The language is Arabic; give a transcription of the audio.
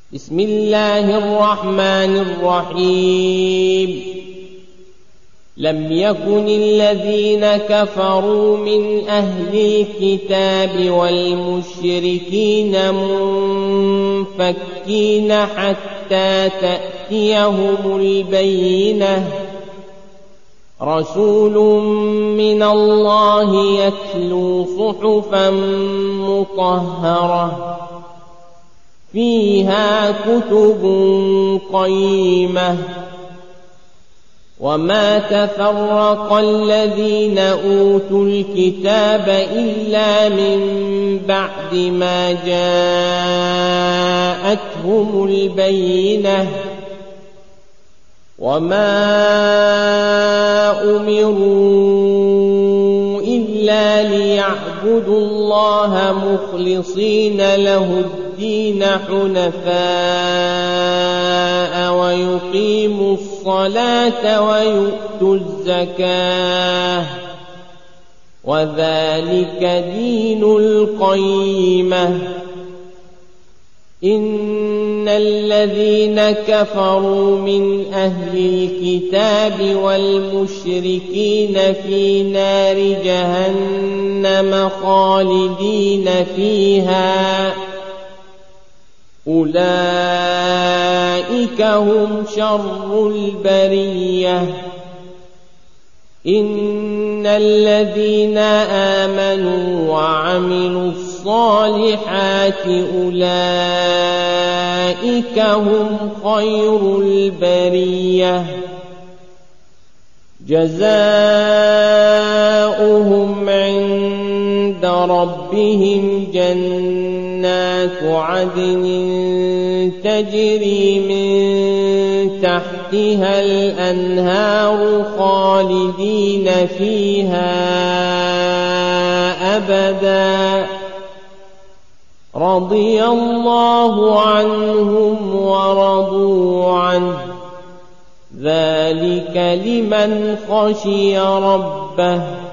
بسم الله الرحمن الرحيم لم يكن الذين كفروا من أهل الكتاب والمشركين منفكين حتى تأتيهم البينة رسول من الله يتلو صحفا مطهرة فيها كتب قيمة وما تفرق الذين أوتوا الكتاب إلا من بعد ما جاءتهم البينة وما أمروا إلا ليعبدوا الله مخلصين له الدين حنفاء ويقيموا الصلاة ويؤتوا الزكاة وذلك دين القيمة إن الذين كفروا من أهل الكتاب والمشركين في نار جهنم خالدين فيها أولئك هم شر البرية إن الذين آمنوا وعملوا الصالحات أولئك هم خير البرية جزاؤهم عند ربهم جنات عدن تجري من تحتها الأنهار خالدين فيها أبدا رضي الله عنهم ورضوا عنه ذلك لمن خشي ربه